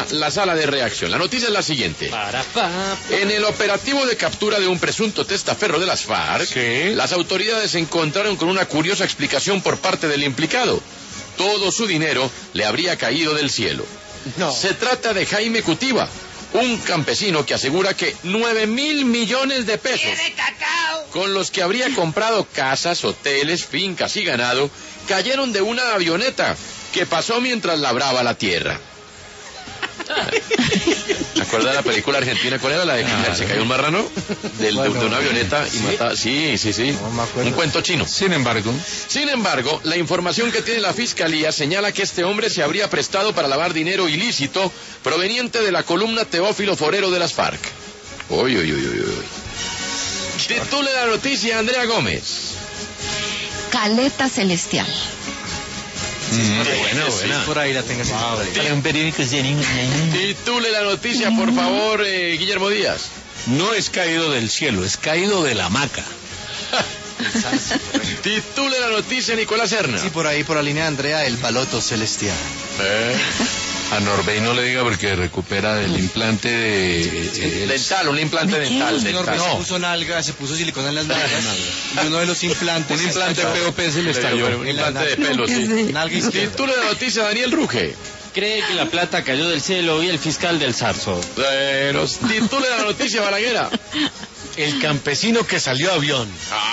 la sala de reacción. La noticia es la siguiente. En el operativo de captura de un presunto testaferro de las FARC, ¿sí? Las autoridades se encontraron con una curiosa explicación por parte del implicado. Todo su dinero le habría caído del cielo. No. Se trata de Jaime Cutiva, un campesino que asegura que 9.000 millones de pesos, con los que habría comprado casas, hoteles, fincas y ganado, cayeron de una avioneta que pasó mientras labraba la tierra. ¿Te acuerdas de la película argentina? ¿Cuál era la de que se cayó un marrano? De una avioneta y mataba. Sí. No me acuerdo. Un cuento chino. Sin embargo, la información que tiene la fiscalía señala que este hombre se habría prestado para lavar dinero ilícito proveniente de la columna Teófilo Forero de las FARC. Uy. Titule la noticia, Andrea Gómez. Caleta celestial. Buena. Por ahí la tengas. Titule la noticia, por favor, Guillermo Díaz. no es caído del cielo, es caído de la hamaca. Titule la noticia, Nicolás Serna. Sí, por ahí, por la línea de Andrea, el baloto celestial. A Norbey no le diga porque recupera del implante dental, un implante dental. Norbey se puso nalga, se puso silicona en las nalgas. Y uno de los implantes. Un implante POP se le estalló. Un implante de pelo, sí. Nalga izquierda. Titule la noticia, Daniel Ruge. Cree que la plata cayó del cielo y el fiscal del Zarzo. Titule la noticia, Balaguera. El campesino que salió a avión.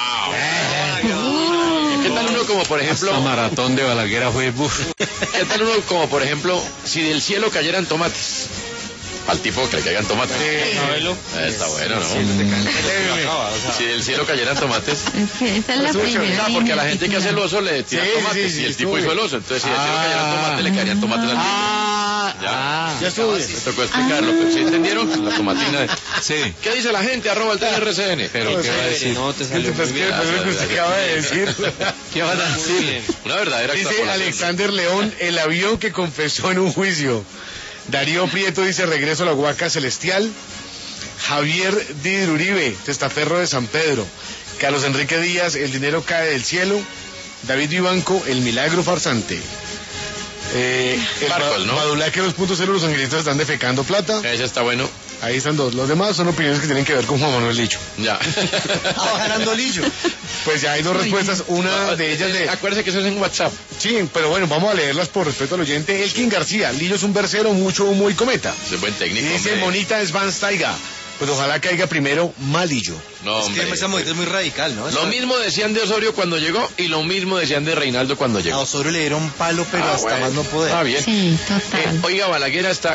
¿Qué tal uno como, por ejemplo... Esta maratón de Balaguera fue... ¿Qué tal uno como, por ejemplo, si del cielo cayeran tomates? Al tipo que le caigan tomates. Está bueno, ¿no? Si del cielo cayeran tomates. Esa es la primera. Porque a la gente que hace el oso le tiran tomates y el tipo hizo el oso. Entonces, si del cielo cayeran tomates, le caerían tomates al tipo. Ya estuvo. Me tocó explicarlo, pero ¿sí entendieron? La tomatina de... Sí. ¿Qué dice la gente? @el TRCN. Pero ¿qué va a decir? No, te salió muy bien. ¿Qué acaba de decir? ¿Qué van a decir? Una verdadera Dice extrapolación. Alexander León, el avión que confesó en un juicio. Darío Prieto dice regreso a la Huaca Celestial. Javier Didier Uribe, testaferro de San Pedro. Carlos Enrique Díaz, el dinero cae del cielo. David Vivanco, el milagro farsante. Marcos, ¿no? Madulaque 2.0, los angelitos están defecando plata. Ese está bueno. Ahí están dos. Los demás son opiniones que tienen que ver con Juan Manuel Lillo. Ya. Ganando Lillo. Pues ya hay dos respuestas. Una de ellas de... Acuérdese que eso es en WhatsApp. Sí, pero bueno, vamos a leerlas por respeto al oyente. Elkin García, Lillo es un versero, mucho humo y cometa. Es buen técnico. Y dice hombre. Monita Svansteiga. Pues ojalá caiga primero Malillo. No, hombre. esa Monita es muy radical, ¿no? Lo mismo decían de Osorio cuando llegó y lo mismo decían de Reinaldo cuando llegó. A Osorio le dieron palo, pero hasta bueno. más no poder. Bien. Sí, total. Oiga, Balaguer está